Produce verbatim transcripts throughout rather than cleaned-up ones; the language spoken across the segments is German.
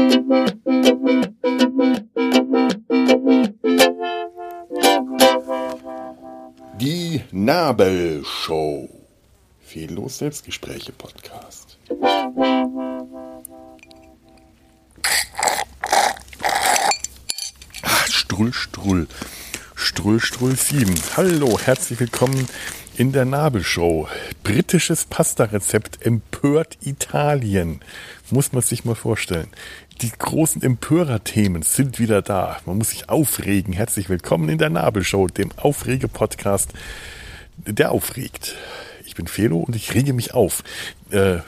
Die Nabelshow. Fehllos Selbstgespräche Podcast. Ach, Strull, Strull. Strull, Strull sieben. Hallo, herzlich willkommen in der Nabelshow. Britisches Pasta-Rezept empört Italien. Muss man sich mal vorstellen. Die großen Empörer-Themen sind wieder da. Man muss sich aufregen. Herzlich willkommen in der Nabelshow, dem Aufrege-Podcast, der aufregt. Ich bin Felo und ich rege mich auf. Äh,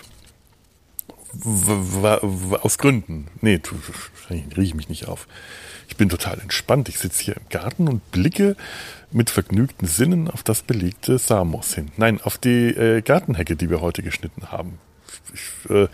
w- w- w- aus Gründen. Nee, rege ich mich nicht auf. Ich bin total entspannt. Ich sitze hier im Garten und blicke mit vergnügten Sinnen auf das belegte Samos hin. Nein, auf die äh, Gartenhecke, die wir heute geschnitten haben. Ich, äh,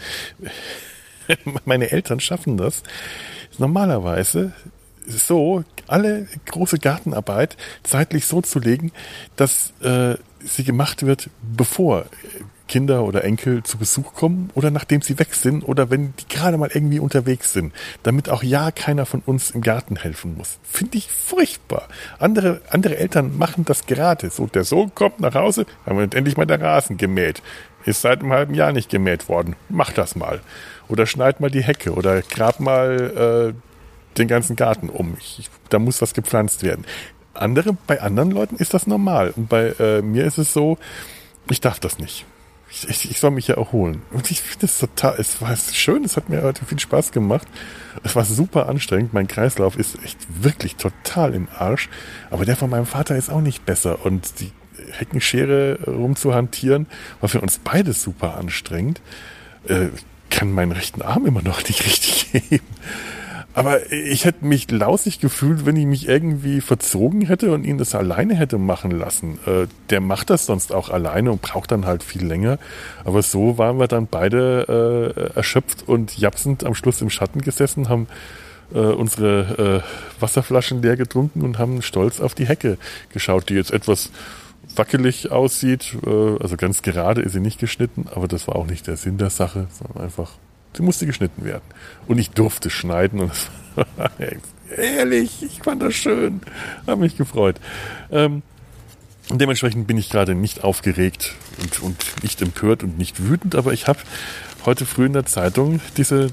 meine Eltern schaffen das normalerweise so, alle große Gartenarbeit zeitlich so zu legen, dass äh, sie gemacht wird, bevor Kinder oder Enkel zu Besuch kommen oder nachdem sie weg sind oder wenn die gerade mal irgendwie unterwegs sind, damit auch ja keiner von uns im Garten helfen muss. Finde ich furchtbar. Andere, andere Eltern machen das gerade. So, der Sohn kommt nach Hause, haben wir endlich mal der Rasen gemäht. Ist seit einem halben Jahr nicht gemäht worden. Mach das mal. Oder schneid mal die Hecke oder grab mal äh, den ganzen Garten um. Ich, da muss was gepflanzt werden. Andere, bei anderen Leuten ist das normal. Und bei äh, mir ist es so, ich darf das nicht. Ich, ich, ich soll mich ja erholen. Und ich finde es total, es war schön, es hat mir heute viel Spaß gemacht. Es war super anstrengend. Mein Kreislauf ist echt wirklich total im Arsch. Aber der von meinem Vater ist auch nicht besser. Und die Heckenschere rumzuhantieren, war für uns beide super anstrengend. Äh, kann meinen rechten Arm immer noch nicht richtig heben. Aber ich hätte mich lausig gefühlt, wenn ich mich irgendwie verzogen hätte und ihn das alleine hätte machen lassen. Äh, der macht das sonst auch alleine und braucht dann halt viel länger. Aber so waren wir dann beide äh, erschöpft und japsend am Schluss im Schatten gesessen, haben äh, unsere äh, Wasserflaschen leer getrunken und haben stolz auf die Hecke geschaut, die jetzt etwas wackelig aussieht. Äh, also ganz gerade ist sie nicht geschnitten, aber das war auch nicht der Sinn der Sache, sondern einfach, sie musste geschnitten werden. Und ich durfte schneiden und es war ehrlich, ich fand das schön. Habe mich gefreut. Ähm, und dementsprechend bin ich gerade nicht aufgeregt und, und nicht empört und nicht wütend, aber ich habe heute früh in der Zeitung diese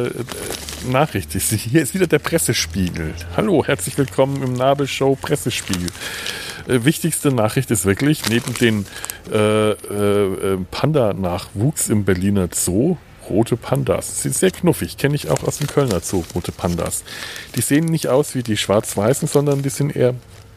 äh, Nachricht. Hier ist wieder der Pressespiegel. Hallo, herzlich willkommen im Nabelshow Pressespiegel. Äh, wichtigste Nachricht ist wirklich, neben den äh, äh, Panda-Nachwuchs im Berliner Zoo, rote Pandas. Sind sehr knuffig, kenne ich auch aus dem Kölner Zoo, rote Pandas. Die sehen nicht aus wie die schwarz-weißen, sondern die sind eher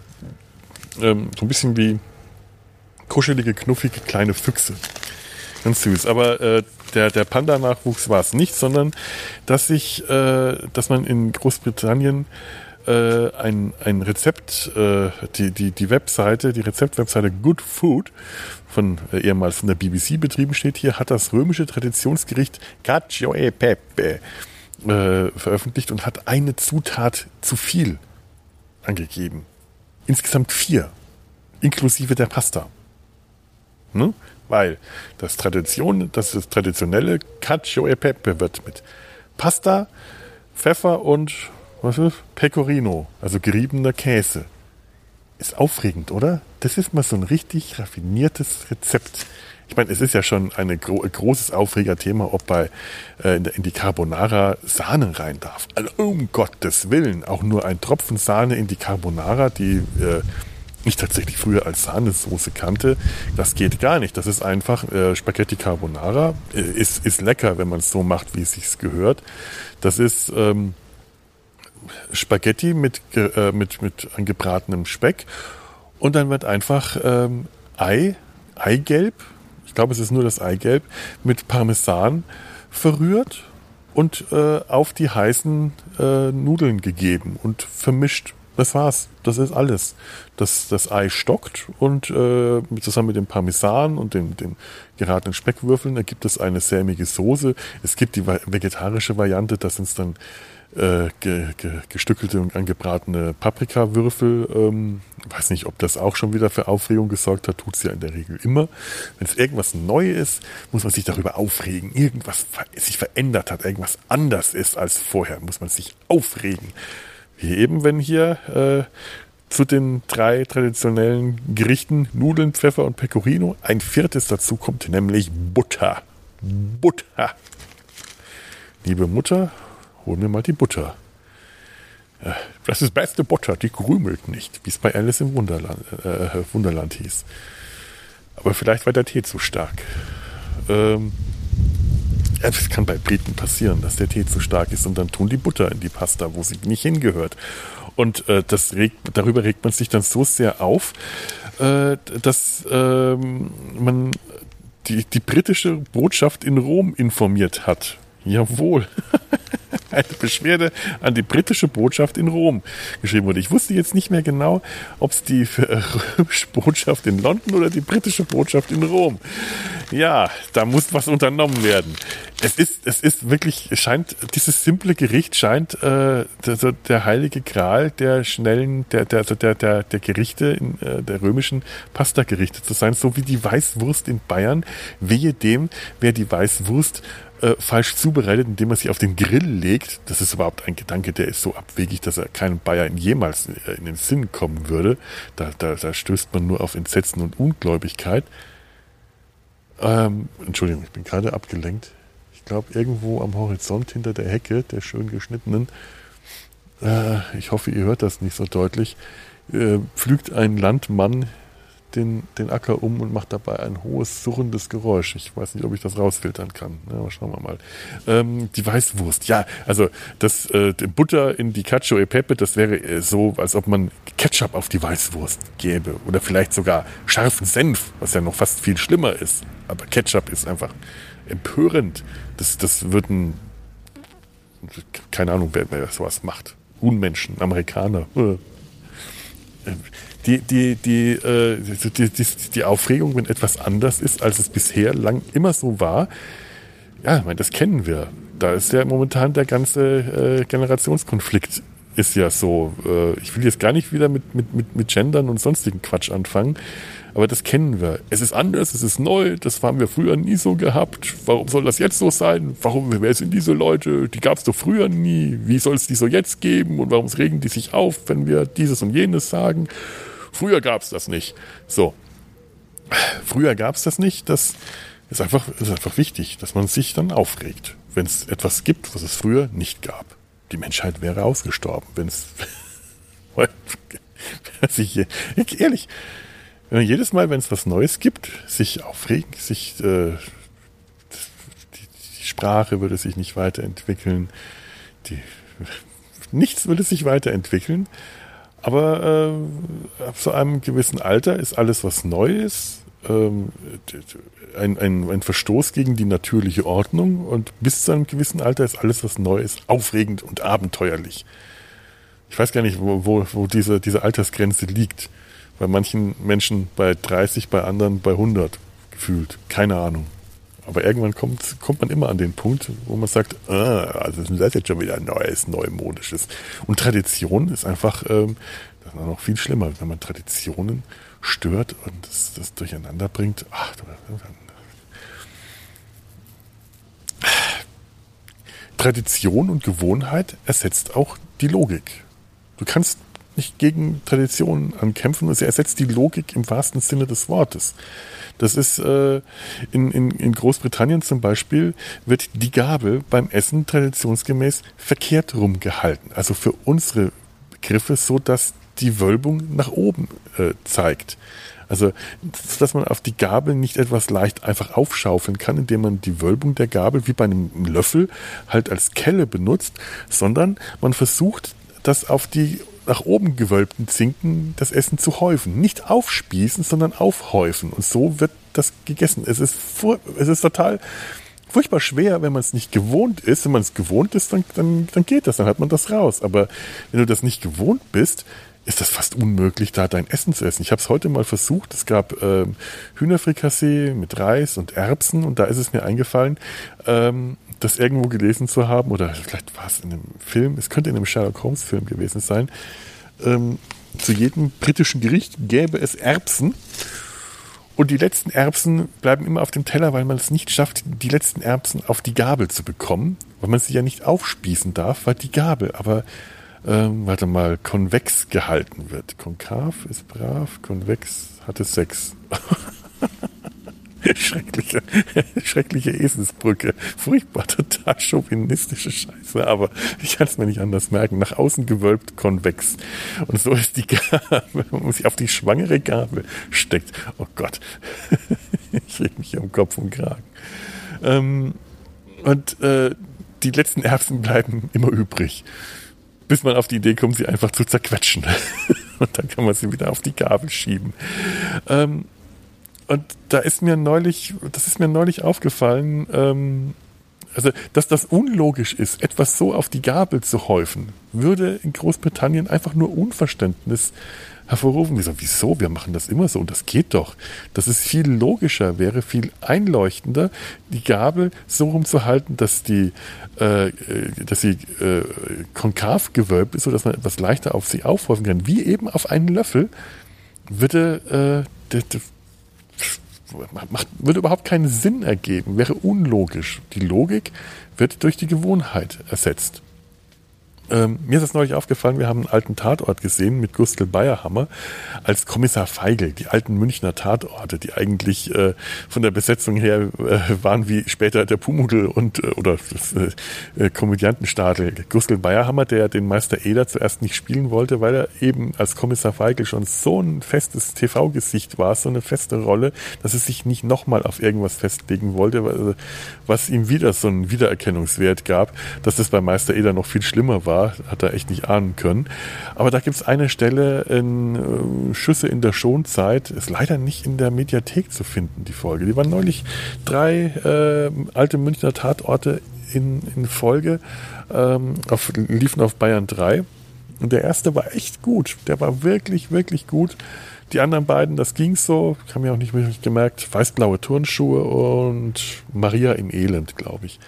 ähm, so ein bisschen wie kuschelige, knuffige kleine Füchse. Ganz süß. Aber äh, der, der Panda-Nachwuchs war es nicht, sondern dass sich, äh, dass man in Großbritannien äh, ein, ein Rezept, äh, die, die, die Webseite, die Rezeptwebseite Good Food, von äh, ehemals von der B B C betrieben steht, hier hat das römische Traditionsgericht Cacio e Pepe äh, veröffentlicht und hat eine Zutat zu viel angegeben. Insgesamt vier, inklusive der Pasta. Ne? Weil das, Tradition, das, das traditionelle Cacio e Pepe wird mit Pasta, Pfeffer und was ist? Pecorino, also geriebener Käse. Ist aufregend, oder? Das ist mal so ein richtig raffiniertes Rezept. Ich meine, es ist ja schon eine gro- ein großes Aufregerthema, ob bei äh, in, der, in die Carbonara Sahne rein darf. Also, um Gottes Willen, auch nur ein Tropfen Sahne in die Carbonara, die äh, ich tatsächlich früher als Sahnesoße kannte, das geht gar nicht. Das ist einfach äh, Spaghetti Carbonara. Äh, ist, ist lecker, wenn man es so macht, wie es sich gehört. Das ist ähm, Spaghetti mit, äh, mit, mit angebratenem Speck und dann wird einfach ähm, Ei, Eigelb, ich glaube es ist nur das Eigelb, mit Parmesan verrührt und äh, auf die heißen äh, Nudeln gegeben und vermischt Das war's. Das ist alles. Das, das Ei stockt und äh, zusammen mit dem Parmesan und den, den geratenen Speckwürfeln ergibt es eine sämige Soße. Es gibt die vegetarische Variante, das sind dann äh, ge, ge, gestückelte und angebratene Paprikawürfel. Ähm, weiß nicht, ob das auch schon wieder für Aufregung gesorgt hat. Tut's ja in der Regel immer. Wenn es irgendwas neu ist, muss man sich darüber aufregen. Irgendwas sich verändert hat, irgendwas anders ist als vorher, muss man sich aufregen. Wie eben, wenn hier äh, zu den drei traditionellen Gerichten Nudeln, Pfeffer und Pecorino ein viertes dazu kommt, nämlich Butter. Butter. Liebe Mutter, hol mir mal die Butter. Das ist beste Butter, die krümelt nicht, wie es bei Alice im Wunderland, äh, Wunderland hieß. Aber vielleicht war der Tee zu stark. Ähm, Es kann bei Briten passieren, dass der Tee zu stark ist und dann tun die Butter in die Pasta, wo sie nicht hingehört. Und äh, das regt, darüber regt man sich dann so sehr auf, äh, dass äh, man die, die britische Botschaft in Rom informiert hat. Jawohl. Eine Beschwerde an die britische Botschaft in Rom geschrieben wurde. Ich wusste jetzt nicht mehr genau, ob es die römische Botschaft in London oder die britische Botschaft in Rom. Ja, da muss was unternommen werden. Es ist, es ist wirklich, es scheint, dieses simple Gericht scheint äh, der, der heilige Gral der schnellen, der, der, der, der, der Gerichte, in, äh, der römischen Pasta-Gerichte zu sein, so wie die Weißwurst in Bayern. Wehe dem, wer die Weißwurst Äh, falsch zubereitet, indem man sie auf den Grill legt. Das ist überhaupt ein Gedanke, der ist so abwegig, dass er keinem Bayern jemals äh, in den Sinn kommen würde. Da, da, da stößt man nur auf Entsetzen und Ungläubigkeit. Ähm, Entschuldigung, ich bin gerade abgelenkt. Ich glaube, irgendwo am Horizont hinter der Hecke, der schön geschnittenen, äh, ich hoffe, ihr hört das nicht so deutlich, äh, pflügt ein Landmann Den, den Acker um und macht dabei ein hohes, surrendes Geräusch. Ich weiß nicht, ob ich das rausfiltern kann. Ja, aber schauen wir mal. Ähm, die Weißwurst. Ja, also das äh, Butter in die Cacio e Pepe, das wäre äh, so, als ob man Ketchup auf die Weißwurst gäbe. Oder vielleicht sogar scharfen Senf, was ja noch fast viel schlimmer ist. Aber Ketchup ist einfach empörend. Das, das würden, keine Ahnung, wer, wer sowas macht. Unmenschen, Amerikaner. Äh. Die, die, die, äh, die, die, die Aufregung, wenn etwas anders ist, als es bisher lang immer so war, ja, ich meine, das kennen wir. Da ist ja momentan der ganze äh, Generationskonflikt ist ja so. Äh, ich will jetzt gar nicht wieder mit, mit, mit, mit Gendern und sonstigen Quatsch anfangen, aber das kennen wir. Es ist anders, es ist neu, das haben wir früher nie so gehabt. Warum soll das jetzt so sein? Warum, wer sind diese Leute? Die gab es doch früher nie. Wie soll es die so jetzt geben? Und warum regen die sich auf, wenn wir dieses und jenes sagen? Früher gab es das nicht. So. Früher gab es das nicht. Das ist einfach, ist einfach wichtig, dass man sich dann aufregt, wenn es etwas gibt, was es früher nicht gab. Die Menschheit wäre ausgestorben, wenn es... ehrlich, wenn man jedes Mal, wenn es was Neues gibt, sich aufregt, sich... Äh, die, die Sprache würde sich nicht weiterentwickeln. Die, nichts würde sich weiterentwickeln. Aber äh, ab so einem gewissen Alter ist alles, was neu ist, ähm, ein, ein, ein Verstoß gegen die natürliche Ordnung. Und bis zu einem gewissen Alter ist alles, was neu ist, aufregend und abenteuerlich. Ich weiß gar nicht, wo, wo, wo diese, diese Altersgrenze liegt. Bei manchen Menschen bei dreißig, bei anderen bei hundert gefühlt. Keine Ahnung. Aber irgendwann kommt, kommt man immer an den Punkt, wo man sagt, ah, also das ist jetzt schon wieder Neues, Neumodisches. Und Tradition ist einfach, ähm, das ist noch viel schlimmer, wenn man Traditionen stört und das, das durcheinander bringt. Ach, Tradition und Gewohnheit ersetzt auch die Logik. Du kannst nicht gegen Traditionen ankämpfen, und sie ersetzt die Logik im wahrsten Sinne des Wortes. Das ist äh, in, in, in Großbritannien zum Beispiel, wird die Gabel beim Essen traditionsgemäß verkehrt rumgehalten. Also für unsere Begriffe so, dass die Wölbung nach oben äh, zeigt. Also, dass man auf die Gabel nicht etwas leicht einfach aufschaufeln kann, indem man die Wölbung der Gabel wie bei einem Löffel halt als Kelle benutzt, sondern man versucht, das auf die nach oben gewölbten Zinken das Essen zu häufen. Nicht aufspießen, sondern aufhäufen. Und so wird das gegessen. Es ist, vor, es ist total furchtbar schwer, wenn man es nicht gewohnt ist. Wenn man es gewohnt ist, dann, dann, dann geht das, dann hat man das raus. Aber wenn du das nicht gewohnt bist, ist das fast unmöglich, da dein Essen zu essen. Ich habe es heute mal versucht. Es gab ähm, Hühnerfrikassee mit Reis und Erbsen und da ist es mir eingefallen, ähm, das irgendwo gelesen zu haben oder vielleicht war es in einem Film, es könnte in einem Sherlock Holmes Film gewesen sein. Ähm, zu jedem britischen Gericht gäbe es Erbsen und die letzten Erbsen bleiben immer auf dem Teller, weil man es nicht schafft, die letzten Erbsen auf die Gabel zu bekommen, weil man sie ja nicht aufspießen darf, weil die Gabel aber Ähm, warte mal, konvex gehalten wird. Konkav ist brav, konvex hatte Sex. schreckliche, schreckliche Eselsbrücke. Furchtbar, total chauvinistische Scheiße, aber ich kann es mir nicht anders merken. Nach außen gewölbt, konvex. Und so ist die Gabel, wenn man sie auf die schwangere Gabel steckt. Oh Gott, ich reg mich hier um Kopf und Kragen. Ähm, und äh, die letzten Erbsen bleiben immer übrig. Bis man auf die Idee kommt, sie einfach zu zerquetschen. Und dann kann man sie wieder auf die Gabel schieben. Ähm, und da ist mir neulich, das ist mir neulich aufgefallen, ähm, also, dass das unlogisch ist, etwas so auf die Gabel zu häufen, würde in Großbritannien einfach nur Unverständnis hervorrufen. Wieso, wieso? Wir machen das immer so und das geht doch. Das ist viel logischer, wäre viel einleuchtender, die Gabel so rumzuhalten, dass die, äh, dass sie äh, konkav gewölbt ist, sodass man etwas leichter auf sie aufhäufen kann. Wie eben auf einen Löffel würde, äh, de, de, macht, würde überhaupt keinen Sinn ergeben, wäre unlogisch. Die Logik wird durch die Gewohnheit ersetzt. Ähm, mir ist das neulich aufgefallen, wir haben einen alten Tatort gesehen mit Gustl Bayerhammer als Kommissar Feigl, die alten Münchner Tatorte, die eigentlich äh, von der Besetzung her äh, waren wie später der Pumuckl und äh, oder das äh, Komödiantenstadel. Gustl Bayerhammer, der den Meister Eder zuerst nicht spielen wollte, weil er eben als Kommissar Feigl schon so ein festes T V-Gesicht war, so eine feste Rolle, dass er sich nicht nochmal auf irgendwas festlegen wollte, was ihm wieder so einen Wiedererkennungswert gab, dass das bei Meister Eder noch viel schlimmer war. Hat er echt nicht ahnen können. Aber da gibt es eine Stelle in äh, Schüsse in der Schonzeit, ist leider nicht in der Mediathek zu finden, die Folge. Die waren neulich drei äh, alte Münchner Tatorte in, in Folge, ähm, auf, liefen auf Bayern drei. Und der erste war echt gut. Der war wirklich, wirklich gut. Die anderen beiden, das ging so, ich habe mir auch nicht mehr gemerkt, weißblaue Turnschuhe und Maria im Elend, glaube ich.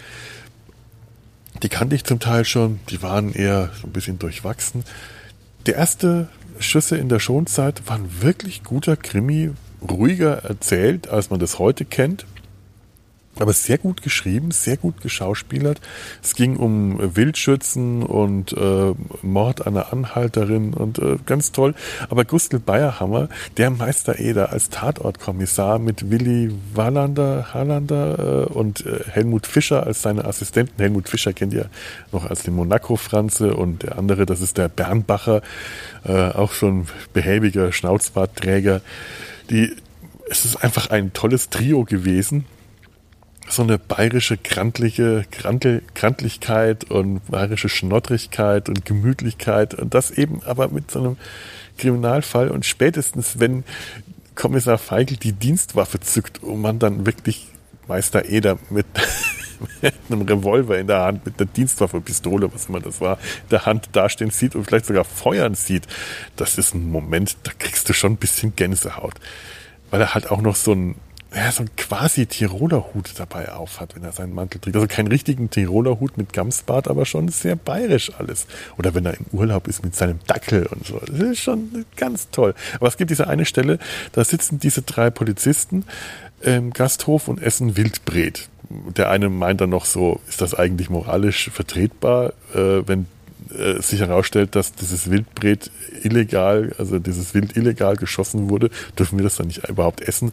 Die kannte ich zum Teil schon, die waren eher so ein bisschen durchwachsen. Der erste Schüsse in der Schonzeit war ein wirklich guter Krimi, ruhiger erzählt, als man das heute kennt. Aber sehr gut geschrieben, sehr gut geschauspielert. Es ging um Wildschützen und äh, Mord an einer Anhalterin und äh, ganz toll. Aber Gustl Bayerhammer, der Meister Eder als Tatortkommissar mit Willi Wallander, Hallander äh, und äh, Helmut Fischer als seine Assistenten. Helmut Fischer kennt ihr noch als den Monaco-Franze und der andere, das ist der Bernbacher, äh, auch schon behäbiger Schnauzbartträger. Die, es ist einfach ein tolles Trio gewesen. So eine bayerische krantliche Krantel, Krantlichkeit und bayerische Schnottrigkeit und Gemütlichkeit und das eben aber mit so einem Kriminalfall und spätestens, wenn Kommissar Feigl die Dienstwaffe zückt und man dann wirklich Meister Eder mit, mit einem Revolver in der Hand, mit einer Dienstwaffe, Pistole, was immer das war, in der Hand dastehen sieht und vielleicht sogar feuern sieht, das ist ein Moment, da kriegst du schon ein bisschen Gänsehaut. Weil er halt auch noch so ein ja, so ein quasi Tiroler Hut dabei auf hat, wenn er seinen Mantel trägt. Also keinen richtigen Tiroler Hut mit Gamsbart, aber schon sehr bayerisch alles. Oder wenn er im Urlaub ist mit seinem Dackel und so. Das ist schon ganz toll. Aber es gibt diese eine Stelle, da sitzen diese drei Polizisten im Gasthof und essen Wildbret. Der eine meint dann noch so, ist das eigentlich moralisch vertretbar, äh, wenn äh, sich herausstellt, dass dieses Wildbret illegal, also dieses Wild illegal geschossen wurde, dürfen wir das dann nicht überhaupt essen?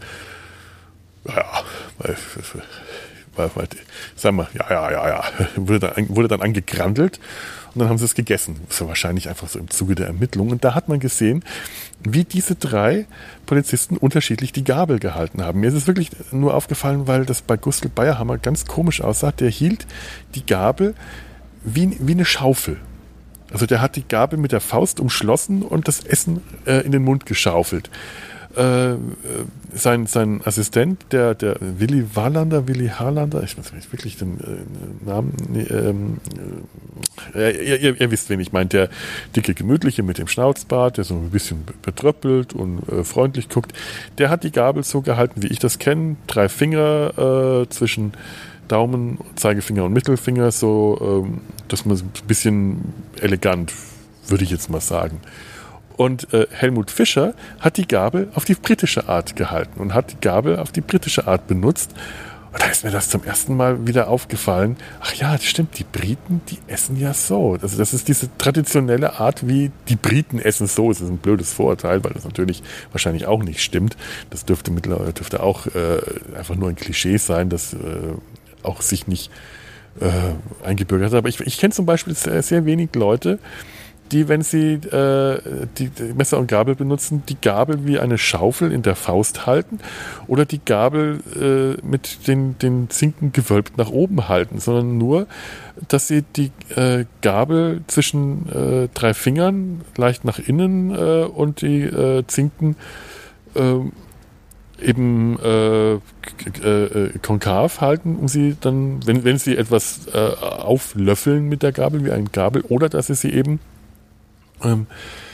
Ja, weil, weil, weil, sag mal, ja, ja, ja, ja, wurde dann, wurde dann angegrandelt und dann haben sie es gegessen. Das war wahrscheinlich einfach so im Zuge der Ermittlungen. Und da hat man gesehen, wie diese drei Polizisten unterschiedlich die Gabel gehalten haben. Mir ist es wirklich nur aufgefallen, weil das bei Gustl Bayerhammer ganz komisch aussah. Der hielt die Gabel wie, wie eine Schaufel. Also der hat die Gabel mit der Faust umschlossen und das Essen äh, in den Mund geschaufelt. äh, sein, sein Assistent, der, der Willi Warlander, Willi Harlander, ich weiß nicht wirklich den äh, Namen, nee, ähm, äh, ihr, ihr, ihr wisst, wen ich meine, der dicke, gemütliche mit dem Schnauzbart, der so ein bisschen betröppelt und äh, freundlich guckt, der hat die Gabel so gehalten, wie ich das kenne, drei Finger äh, zwischen Daumen, Zeigefinger und Mittelfinger, so, ähm, dass man ein bisschen elegant, würde ich jetzt mal sagen. Und äh, Helmut Fischer hat die Gabel auf die britische Art gehalten und hat die Gabel auf die britische Art benutzt. Und da ist mir das zum ersten Mal wieder aufgefallen. Ach ja, das stimmt, die Briten, die essen ja so. Also das ist diese traditionelle Art, wie die Briten essen so. Das ist ein blödes Vorurteil, weil das natürlich wahrscheinlich auch nicht stimmt. Das dürfte mittlerweile dürfte auch äh, einfach nur ein Klischee sein, das äh, auch sich nicht äh, eingebürgert hat. Aber ich, ich kenne zum Beispiel sehr, sehr wenig Leute, die, wenn sie äh, die, die Messer und Gabel benutzen, die Gabel wie eine Schaufel in der Faust halten oder die Gabel äh, mit den, den Zinken gewölbt nach oben halten, sondern nur, dass sie die äh, Gabel zwischen äh, drei Fingern leicht nach innen äh, und die äh, Zinken äh, eben äh, äh, konkav halten, um sie dann, wenn, wenn sie etwas äh, auflöffeln mit der Gabel, wie eine Gabel, oder dass sie sie eben Ähm,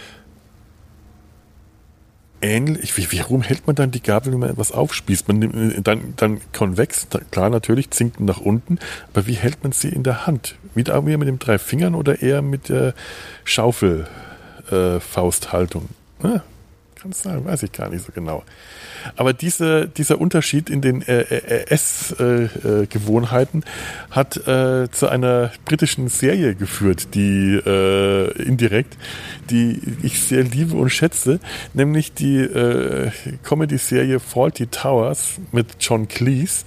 ähnlich, wie, wie rum hält man dann die Gabel, wenn man etwas aufspießt? Man nimmt dann, dann konvex, klar natürlich, Zinken nach unten, aber wie hält man sie in der Hand? Wieder eher mit den drei Fingern oder eher mit der Schaufelfausthaltung? Äh, ah, kann es sein, weiß ich gar nicht so genau. Aber diese, dieser Unterschied in den äh, äh, Essgewohnheiten äh, hat äh, zu einer britischen Serie geführt, die äh, indirekt, die ich sehr liebe und schätze, nämlich die äh, Comedy-Serie Fawlty Towers mit John Cleese.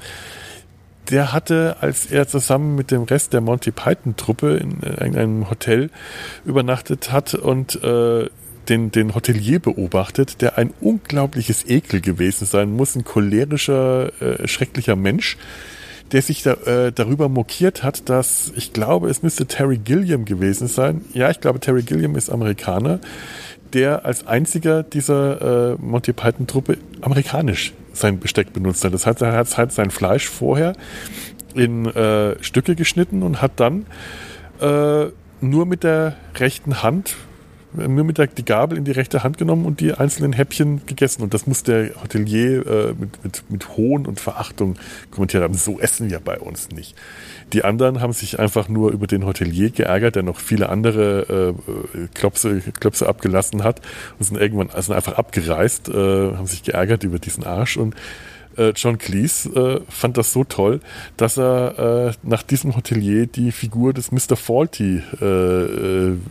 Der hatte, als er zusammen mit dem Rest der Monty Python-Truppe in, in einem Hotel übernachtet hat und äh, Den, den Hotelier beobachtet, der ein unglaubliches Ekel gewesen sein muss, ein cholerischer, äh, schrecklicher Mensch, der sich da, äh, darüber mokiert hat, dass, ich glaube, es müsste Terry Gilliam gewesen sein. Ja, ich glaube, Terry Gilliam ist Amerikaner, der als einziger dieser äh, Monty Python-Truppe amerikanisch sein Besteck benutzt hat. Das heißt, er hat halt sein Fleisch vorher in äh, Stücke geschnitten und hat dann äh, nur mit der rechten Hand nur mit der die Gabel in die rechte Hand genommen und die einzelnen Häppchen gegessen. Und das muss der Hotelier äh, mit, mit, mit Hohn und Verachtung kommentiert haben. So essen wir bei uns nicht. Die anderen haben sich einfach nur über den Hotelier geärgert, der noch viele andere äh, Klopse, Klopse abgelassen hat und sind irgendwann also einfach abgereist, äh, haben sich geärgert über diesen Arsch. Und äh, John Cleese äh, fand das so toll, dass er äh, nach diesem Hotelier die Figur des Mister Fawlty äh, äh,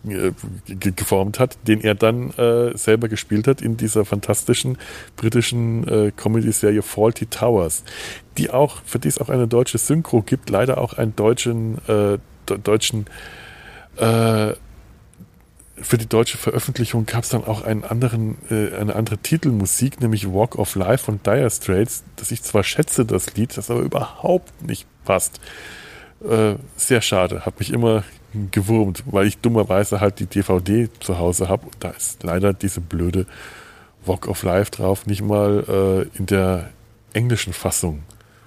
geformt hat, den er dann äh, selber gespielt hat in dieser fantastischen britischen äh, Comedy-Serie Fawlty Towers, die auch, für die es auch eine deutsche Synchro gibt, leider auch einen deutschen äh, de- deutschen äh, für die deutsche Veröffentlichung gab es dann auch einen anderen, äh, eine andere Titelmusik, nämlich Walk of Life von Dire Straits, das ich zwar schätze, das Lied, das aber überhaupt nicht passt. Äh, sehr schade, hat mich immer gewurmt, weil ich dummerweise halt die D V D zu Hause habe und da ist leider diese blöde Walk of Life drauf, nicht mal äh, in der englischen Fassung,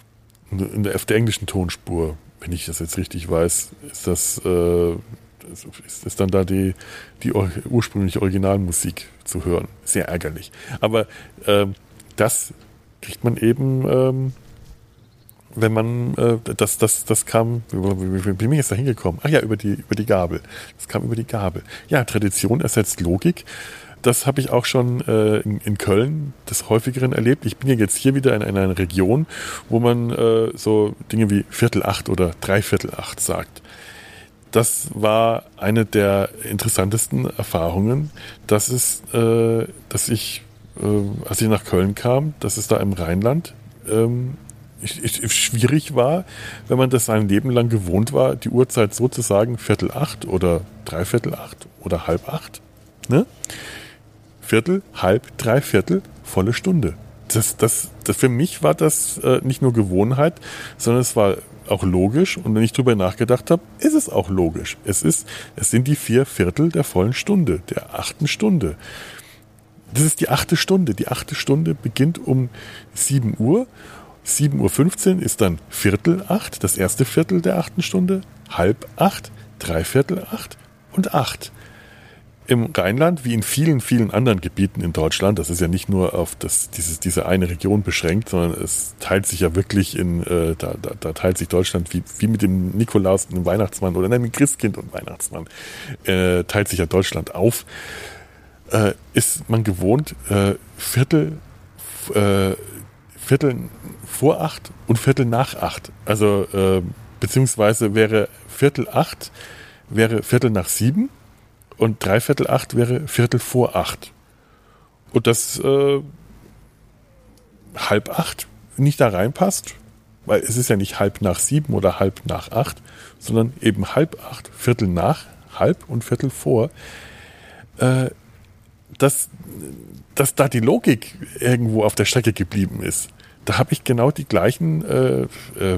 in der, auf der englischen Tonspur, wenn ich das jetzt richtig weiß, ist das äh, ist, ist dann da die, die ursprüngliche Originalmusik zu hören. Sehr ärgerlich. Aber äh, das kriegt man eben ähm, wenn man, äh, das, das, das kam, wie bin ich jetzt da hingekommen? Ach ja, über die, über die Gabel. Das kam über die Gabel. Ja, Tradition ersetzt Logik. Das habe ich auch schon äh, in, in Köln des Häufigeren erlebt. Ich bin ja jetzt hier wieder in, in einer Region, wo man äh, so Dinge wie Viertel acht oder Dreiviertel acht sagt. Das war eine der interessantesten Erfahrungen, dass es, äh, dass ich, äh, als ich nach Köln kam, dass es da im Rheinland ähm, schwierig war, wenn man das sein Leben lang gewohnt war, die Uhrzeit sozusagen Viertel acht oder Dreiviertel acht oder halb acht. Ne? Viertel, halb, Dreiviertel, volle Stunde. Das, das, das für mich war das äh, nicht nur Gewohnheit, sondern es war auch logisch. Und wenn ich drüber nachgedacht habe, ist es auch logisch. Es ist, es sind die vier Viertel der vollen Stunde, der achten Stunde. Das ist die achte Stunde. Die achte Stunde beginnt um sieben Uhr. sieben Uhr fünfzehn ist dann Viertel acht, das erste Viertel der achten Stunde, halb acht, dreiviertel acht und acht. Im Rheinland, wie in vielen, vielen anderen Gebieten in Deutschland, das ist ja nicht nur auf das, dieses, diese eine Region beschränkt, sondern es teilt sich ja wirklich in, äh, da, da, da teilt sich Deutschland wie, wie mit dem Nikolaus und dem Weihnachtsmann oder nein, mit Christkind und Weihnachtsmann, äh, teilt sich ja Deutschland auf, äh, ist man gewohnt, äh, Viertel, äh, Viertel vor acht und Viertel nach acht. Also, äh, beziehungsweise wäre Viertel acht, wäre Viertel nach sieben. Und dreiviertel acht wäre Viertel vor acht. Und das äh, halb acht nicht da reinpasst, weil es ist ja nicht halb nach sieben oder halb nach acht, sondern eben halb acht, Viertel nach, halb und Viertel vor. Äh, dass, dass da die Logik irgendwo auf der Strecke geblieben ist. Da habe ich genau die gleichen äh, äh,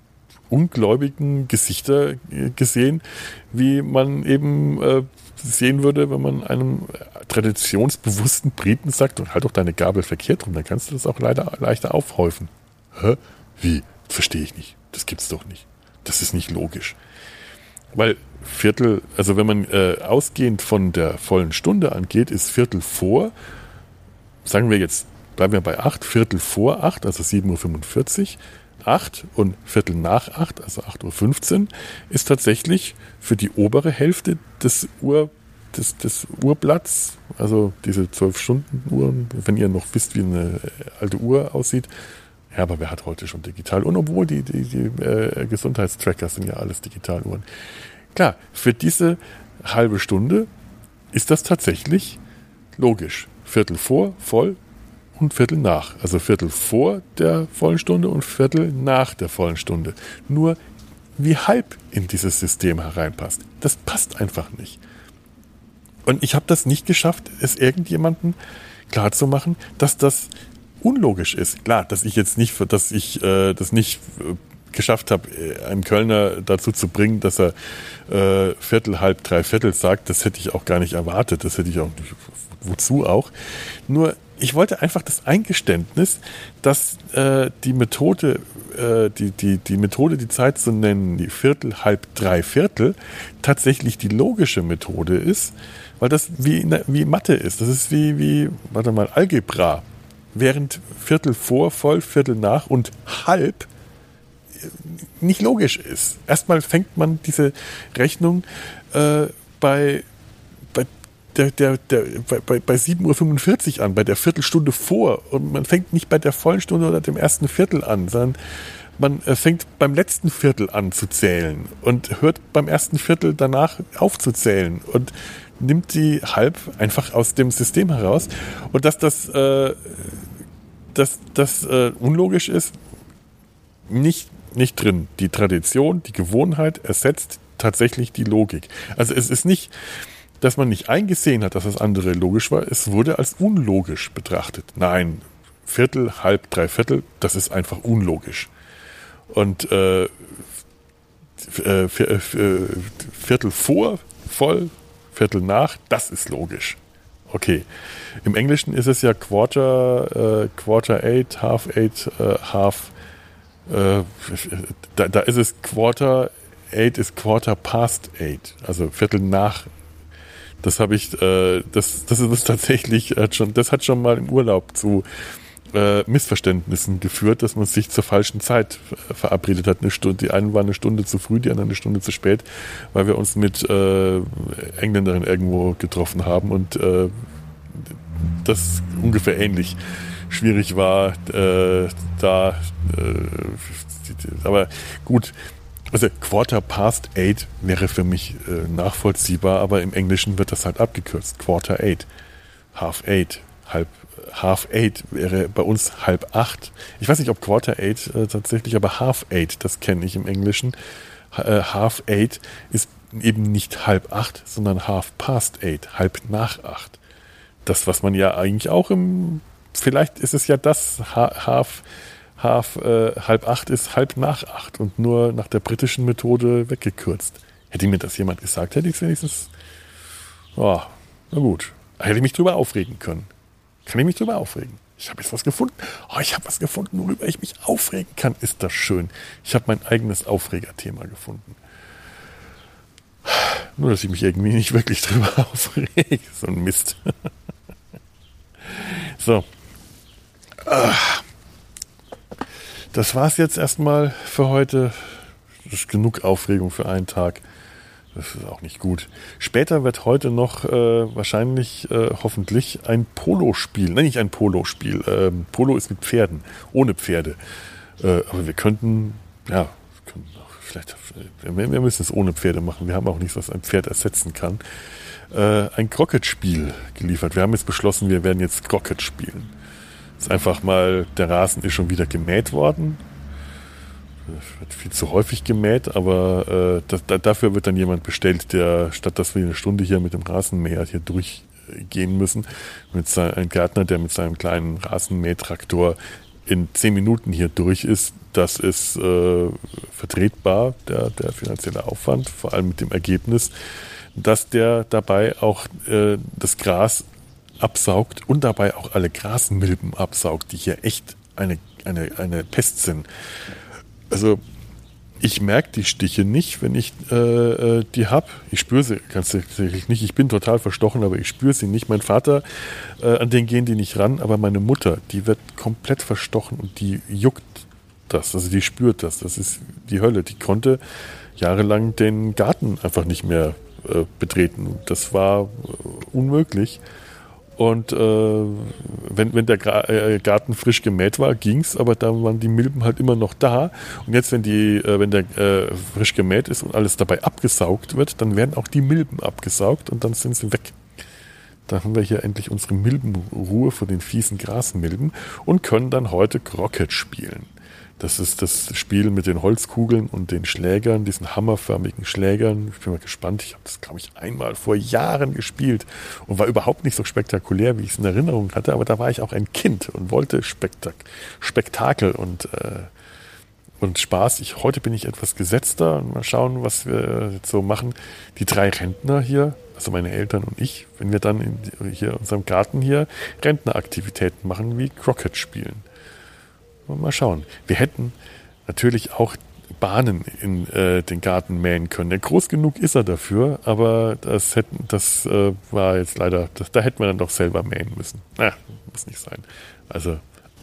ungläubigen Gesichter gesehen, wie man eben äh, sehen würde, wenn man einem traditionsbewussten Briten sagt, und halt doch deine Gabel verkehrt rum, dann kannst du das auch leider leichter aufhäufen. Hä? Wie? Verstehe ich nicht. Das gibt's doch nicht. Das ist nicht logisch. Weil Viertel, also wenn man äh, ausgehend von der vollen Stunde angeht, ist Viertel vor, sagen wir jetzt, bleiben wir bei acht, Viertel vor acht, also sieben Uhr fünfundvierzig, acht und Viertel nach acht, also acht Uhr fünfzehn, ist tatsächlich für die obere Hälfte des, Uhr, des, des Uhrblatts, also diese zwölf-Stunden-Uhren, wenn ihr noch wisst, wie eine alte Uhr aussieht. Ja, aber wer hat heute schon digital? Und obwohl die, die, die äh, Gesundheitstracker sind ja alles Digitaluhren. Klar, für diese halbe Stunde ist das tatsächlich logisch. Viertel vor, voll, und Viertel nach. Also Viertel vor der vollen Stunde und Viertel nach der vollen Stunde. Nur wie halb in dieses System hereinpasst. Das passt einfach nicht. Und ich habe das nicht geschafft, es irgendjemandem klarzumachen, dass das unlogisch ist. Klar, dass ich jetzt nicht, dass ich äh, das nicht äh, geschafft habe, einen Kölner dazu zu bringen, dass er äh, Viertel, halb, drei Viertel sagt, das hätte ich auch gar nicht erwartet. Das hätte ich auch nicht, wozu auch. Nur ich wollte einfach das Eingeständnis, dass äh, die Methode, äh, die, die, die Methode, die Zeit zu nennen, die Viertel, halb, drei Viertel, tatsächlich die logische Methode ist, weil das wie, wie Mathe ist. Das ist wie, wie, warte mal, Algebra. Während Viertel vor, voll, Viertel nach und halb nicht logisch ist. Erstmal fängt man diese Rechnung äh, bei Der, der, der, bei, bei sieben Uhr fünfundvierzig an, bei der Viertelstunde vor. Und man fängt nicht bei der vollen Stunde oder dem ersten Viertel an, sondern man fängt beim letzten Viertel an zu zählen und hört beim ersten Viertel danach aufzuzählen und nimmt die halb einfach aus dem System heraus. Und dass das, äh, dass, das äh, unlogisch ist, nicht, nicht drin. Die Tradition, die Gewohnheit ersetzt tatsächlich die Logik. Also es ist nicht, dass man nicht eingesehen hat, dass das andere logisch war. Es wurde als unlogisch betrachtet. Nein, Viertel, halb, drei Viertel, das ist einfach unlogisch. Und äh, äh, Viertel vor, voll, Viertel nach, das ist logisch. Okay. Im Englischen ist es ja Quarter, äh, Quarter eight, Half eight, äh, Half. Äh, da, da ist es Quarter eight ist Quarter past eight, also Viertel nach. Das habe ich, äh, das, das ist tatsächlich äh, schon, das hat schon mal im Urlaub zu äh, Missverständnissen geführt, dass man sich zur falschen Zeit verabredet hat. Eine Stunde, die einen war eine Stunde zu früh, die anderen eine Stunde zu spät, weil wir uns mit äh, Engländerinnen irgendwo getroffen haben und äh, das ungefähr ähnlich schwierig war, äh, da, äh, aber gut. Also Quarter past eight wäre für mich äh, nachvollziehbar, aber im Englischen wird das halt abgekürzt. Quarter eight, half eight, halb, half eight wäre bei uns halb acht. Ich weiß nicht, ob Quarter eight äh, tatsächlich, aber half eight, das kenne ich im Englischen. Äh, half eight ist eben nicht halb acht, sondern half past eight, halb nach acht. Das, was man ja eigentlich auch im, vielleicht ist es ja das, ha, half Half, äh, halb acht ist halb nach acht und nur nach der britischen Methode weggekürzt. Hätte mir das jemand gesagt, hätte ich es wenigstens, oh, na gut, hätte ich mich drüber aufregen können. Kann ich mich drüber aufregen? Ich habe jetzt was gefunden. Oh, ich habe was gefunden, worüber ich mich aufregen kann. Ist das schön. Ich habe mein eigenes Aufregerthema gefunden. Nur, dass ich mich irgendwie nicht wirklich drüber aufrege. So ein Mist. So. Das war's jetzt erstmal für heute. Das ist genug Aufregung für einen Tag. Das ist auch nicht gut. Später wird heute noch äh, wahrscheinlich, äh, hoffentlich, ein Polo-Spiel. Nein, nicht ein Polo-Spiel. Ähm, Polo ist mit Pferden, ohne Pferde. Äh, aber wir könnten, ja, wir könnten auch vielleicht, wir, wir müssen es ohne Pferde machen. Wir haben auch nichts, was ein Pferd ersetzen kann. Äh, ein Croquet-Spiel geliefert. Wir haben jetzt beschlossen, wir werden jetzt Croquet spielen. Das ist einfach mal, der Rasen ist schon wieder gemäht worden. Wird viel zu häufig gemäht, aber äh, das, da, dafür wird dann jemand bestellt, der, statt dass wir eine Stunde hier mit dem Rasenmäher hier durchgehen müssen, mit sein, ein Gärtner, der mit seinem kleinen Rasenmähtraktor in zehn Minuten hier durch ist, das ist äh, vertretbar, der, der finanzielle Aufwand, vor allem mit dem Ergebnis, dass der dabei auch äh, das Gras absaugt und dabei auch alle Grasmilben absaugt, die hier echt eine, eine, eine Pest sind. Also ich merke die Stiche nicht, wenn ich äh, die habe. Ich spüre sie ganz tatsächlich nicht. Ich bin total verstochen, aber ich spüre sie nicht. Mein Vater, äh, an den gehen die nicht ran, aber meine Mutter, die wird komplett verstochen und die juckt das. Also die spürt das. Das ist die Hölle. Die konnte jahrelang den Garten einfach nicht mehr äh, betreten. Das war äh, unmöglich. Und äh, wenn, wenn der Gra- äh, Garten frisch gemäht war, ging's, aber da waren die Milben halt immer noch da. Und jetzt, wenn die, äh, wenn der äh, frisch gemäht ist und alles dabei abgesaugt wird, dann werden auch die Milben abgesaugt und dann sind sie weg. Dann haben wir hier endlich unsere Milbenruhe vor den fiesen Grasmilben und können dann heute Croquet spielen. Das ist das Spiel mit den Holzkugeln und den Schlägern, diesen hammerförmigen Schlägern. Ich bin mal gespannt. Ich habe das, glaube ich, einmal vor Jahren gespielt und war überhaupt nicht so spektakulär, wie ich es in Erinnerung hatte. Aber da war ich auch ein Kind und wollte Spektak- Spektakel und, äh, und Spaß. Ich, heute bin ich etwas gesetzter und mal schauen, was wir jetzt so machen. Die drei Rentner hier, also meine Eltern und ich, wenn wir dann in, hier in unserem Garten hier Rentneraktivitäten machen, wie Croquet spielen. Mal schauen. Wir hätten natürlich auch Bahnen in äh, den Garten mähen können. Ja, groß genug ist er dafür, aber das hätten, das äh, war jetzt leider, das, da hätten wir dann doch selber mähen müssen. Na, muss nicht sein. Also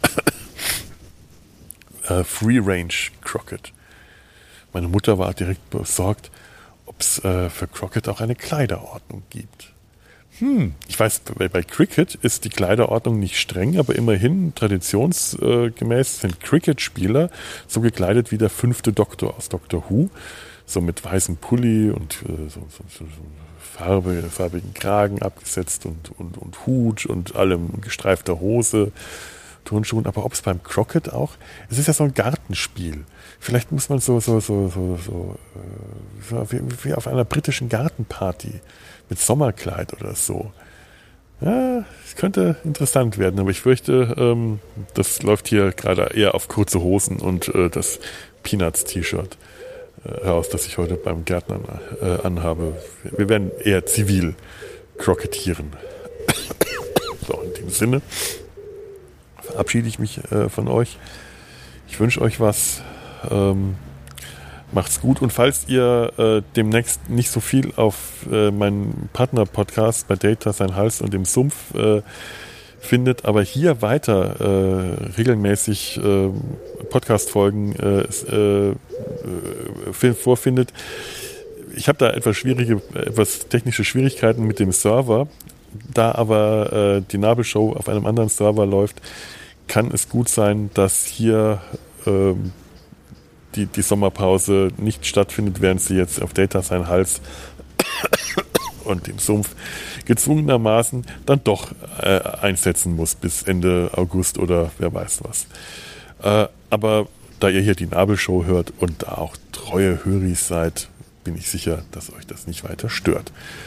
äh, Free Range Croquet. Meine Mutter war direkt besorgt, ob es äh, für Croquet auch eine Kleiderordnung gibt. Hm, ich weiß, bei, bei Cricket ist die Kleiderordnung nicht streng, aber immerhin traditionsgemäß sind Cricket-Spieler so gekleidet wie der fünfte Doktor aus Doctor Who, so mit weißem Pulli und äh, so, so, so Farbe, farbigen Kragen abgesetzt und, und, und Hut und allem gestreifter Hose, Turnschuhen. Aber ob es beim Croquet auch, es ist ja so ein Gartenspiel. Vielleicht muss man so, so, so, so, so, so wie, wie auf einer britischen Gartenparty mit Sommerkleid oder so. Ja, es könnte interessant werden, aber ich fürchte, ähm, das läuft hier gerade eher auf kurze Hosen und äh, das Peanuts-T-Shirt äh, heraus, das ich heute beim Gärtner äh, anhabe. Wir werden eher zivil croquetieren. So, in dem Sinne verabschiede ich mich äh, von euch. Ich wünsche euch was. Ähm, Macht's gut und falls ihr äh, demnächst nicht so viel auf äh, meinen Partner-Podcast bei Data, sein Hals und dem Sumpf äh, findet, aber hier weiter äh, regelmäßig äh, Podcast-Folgen äh, äh, vorfindet. Ich habe da etwas schwierige, etwas technische Schwierigkeiten mit dem Server. Da aber äh, die Nabelshow auf einem anderen Server läuft, kann es gut sein, dass hier äh, Die, die Sommerpause nicht stattfindet, während sie jetzt auf Data sein Hals und dem Sumpf gezwungenermaßen dann doch äh, einsetzen muss bis Ende August oder wer weiß was. Äh, aber da ihr hier die Nabelshow hört und da auch treue Höris seid, bin ich sicher, dass euch das nicht weiter stört.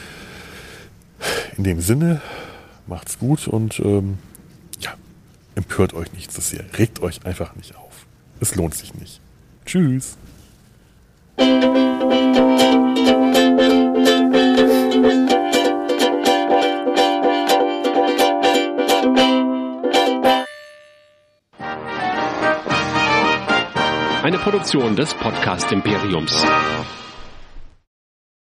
In dem Sinne, macht's gut und ähm, ja, empört euch nicht so sehr. Regt euch einfach nicht auf. Es lohnt sich nicht. Tschüss. eine Produktion des Podcast Imperiums.